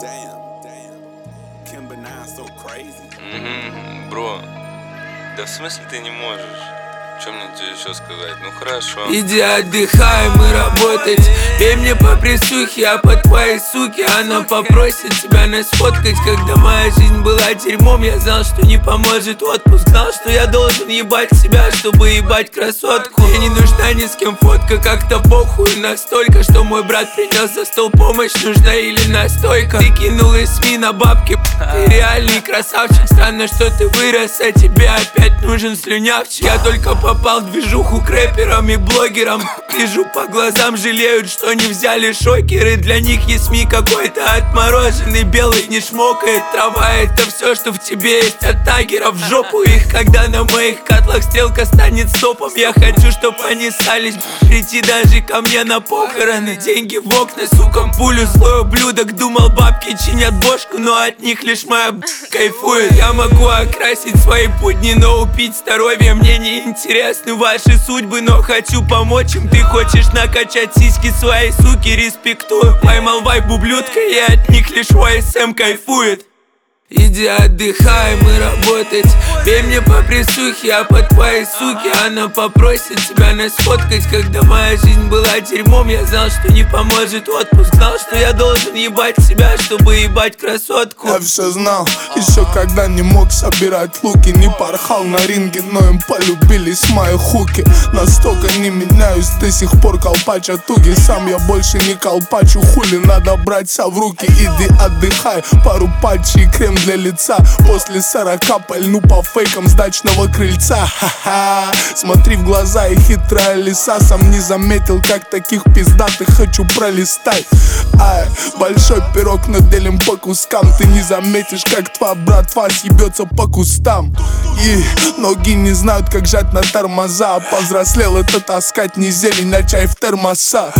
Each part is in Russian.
Бро, да в смысле ты не можешь? Что мне тебе еще сказать? Ну хорошо. Иди отдыхай, мы работать. Пей мне по присухе, а по твоей суке она попросит тебя нас сфоткать. Когда моя жизнь была дерьмом, я знал, что не поможет отпуск. Знал, что я должен ебать себя, чтобы ебать красотку. Мне не нужна ни с кем фотка, как-то похуй. Настолько, что мой брат принес за стол помощь. Нужна или настойка. Ты кинул из СМИ на бабки. Ты реальный красавчик. Странно, что ты вырос, а тебе опять нужен слюнявчик. Я только попал в движуху к рэперам и блогерам. Вижу по глазам, жалеют, что не взяли шокеры. Для них есть СМИ какой-то отмороженный, белый не шмокает. Трава — это все, что в тебе есть от тагеров. В жопу их, когда на моих котлах стрелка станет стопом. Я хочу, чтоб они стались прийти даже ко мне на похороны. Деньги в окна, сука, пулю, злой ублюдок. Думал, бабки чинят бошку, но от них лишь моя кайфует. Я могу окрасить свои будни, но убить здоровье мне не интересны ваши судьбы, но хочу помочь им. Ты хочешь накачать сиськи своей суки, респектую. Поймал вайб ублюдка, и от них лишь ОСМ кайфует. Иди отдыхай, мы работать. Пей мне по присухе, а по твоей суке она попросит тебя нас сфоткать. Когда моя жизнь была дерьмом, я знал, что не поможет отпуск. Знал, что я должен ебать себя, чтобы ебать красотку. Я все знал, еще когда не мог собирать луки. Не порхал на ринге, но им полюбились мои хуки. Настолько не меняюсь, до сих пор колпача туги. Сам я больше не колпачу, хули, надо брать себя в руки. Иди отдыхай, пару патчей и крем для лица. После 40 пальну по фейкам с дачного крыльца. Ха-ха. Смотри в глаза, и хитрая лиса. Сам не заметил, как таких пиздатых хочу пролистать. Ай, большой пирог, но делим по кускам. Ты не заметишь, как твоя братва съебется по кустам. И ноги не знают, как жать на тормоза. Повзрослел это таскать не зелень, а чай в термоса.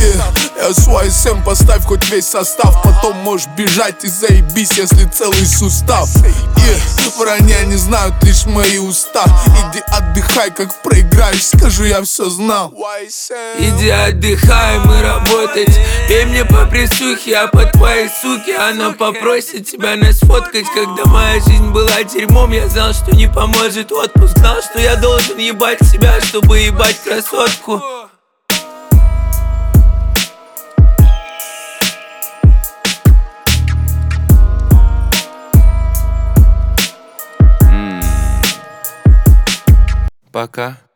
Я свой СМ, поставь хоть весь состав. Потом можешь бежать и заебись, если целый сустав. Вранья не знают лишь мои уста. Иди отдыхай, как проиграешь, скажу, я все знал. Иди отдыхай, мы работать. Пей мне по присухе, а по твоей суке она попросит тебя нас сфоткать. Когда моя жизнь была дерьмом, я знал, что не поможет отпуск. Знал, что я должен ебать себя, чтобы ебать красотку. Пока.